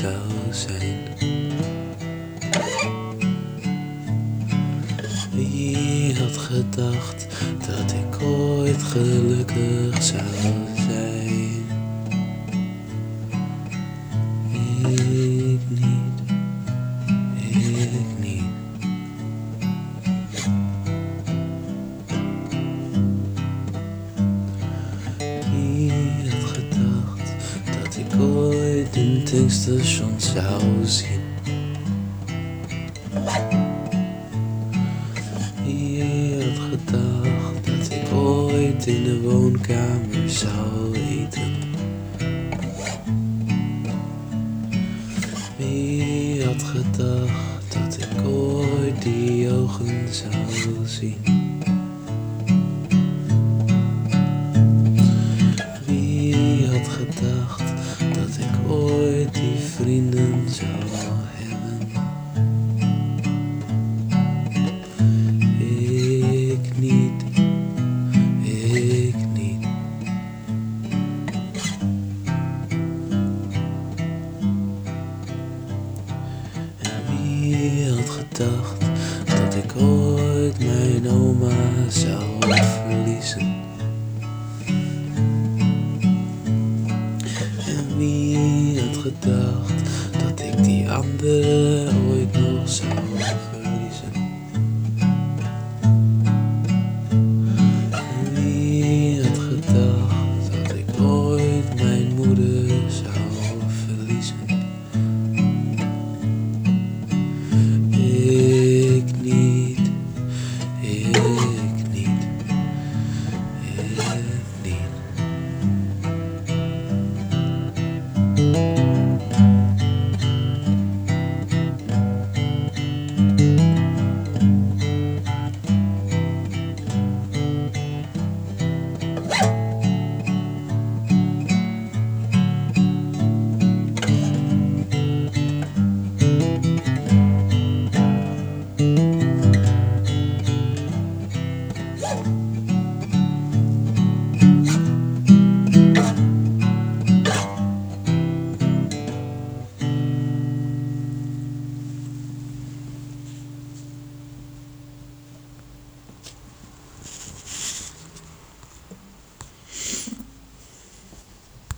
zou zijn? Wie had gedacht dat ik ooit gelukkig zou zijn? Ik niet, ik niet. Wie had gedacht dat ik ooit een tankstation zou zien? Wie had gedacht dat ik ooit in de woonkamer zou eten? Wie had gedacht dat ik ooit die ogen zou zien? Wie had gedacht dat ik ooit die vrienden zou hebben? Ik niet, ik niet. En wie had gedacht dat ik ooit mijn oma zou verliezen? En wie had gedacht dat ik die andere ooit nog zou